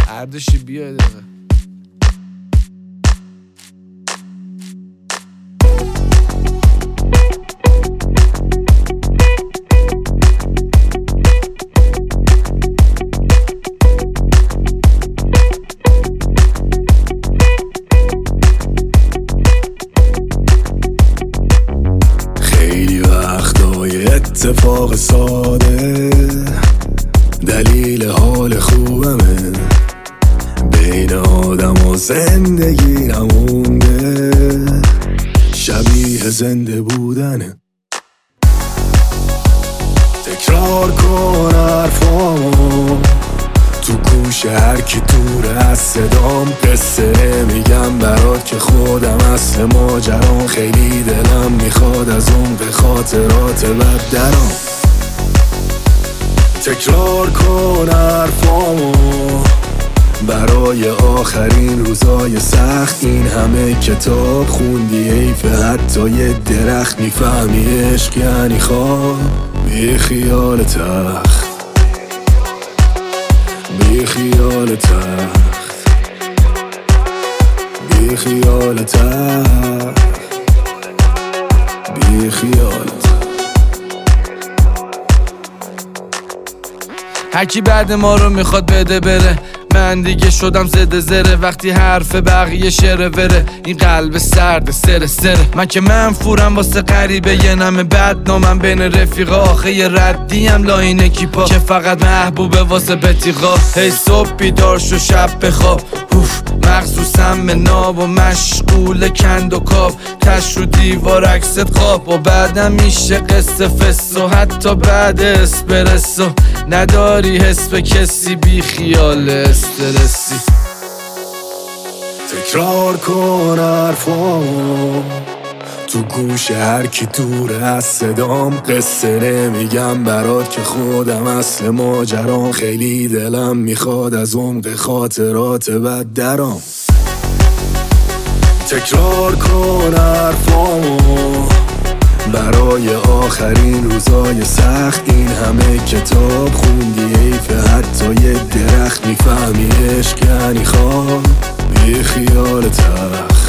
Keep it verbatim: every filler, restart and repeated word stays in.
اردشی بیا دقیقه. خیلی وقتای اتفاق ساده دلیل حال خوبمه، بین آدم و زندگی نمونده، شبیه زنده بودنه. تکرار کن حرفامو تو گوش هر کی دور از صدام، قصه میگم برات که خودم اصل ماجرام، خیلی دلم میخواد از اون به خاطرات بد درام. تکرار کن حرفامو برای آخرین روزای سخت، این همه کتاب خوندی حیف حتی یه درخت، میفهمی عشق یعنی خواب بی خیال تخت، بی خیال تخت، بی خیال تخت، بی خیال تخت. هرکی بعد ما رو میخواد بده بره، من دیگه شدم زده زره، وقتی حرف بقیه شره وره، این قلب سرد سره سره. من که منفورم واسه غریبه یه نمه بدنامم بین رفیقا، آخه یه ردیم لاین اکیپا که فقط محبوبه واسه بتیقا. هی صبح بیدار شو شب بخواب، مخصوصم به ناب و مشغول کند و کاب، تش رو دیوار عکست خواب و بعدم میشه قصه فس و حتی بعد اسپرسو نداری حس به کسی، بی خیال استرسی. تکرار کن حرفامو تو گوش هر کی دور از صدام، قصه نمیگم برات که خودم اصل ماجرام، خیلی دلم میخواد از عمق خاطرات بد درام. تکرار کن حرفامو برای آخرین روزای سخت، این همه کتاب خوندی حیف حتی یه درخت، میفهمی عشق یعنی خواب بی خیال تخت.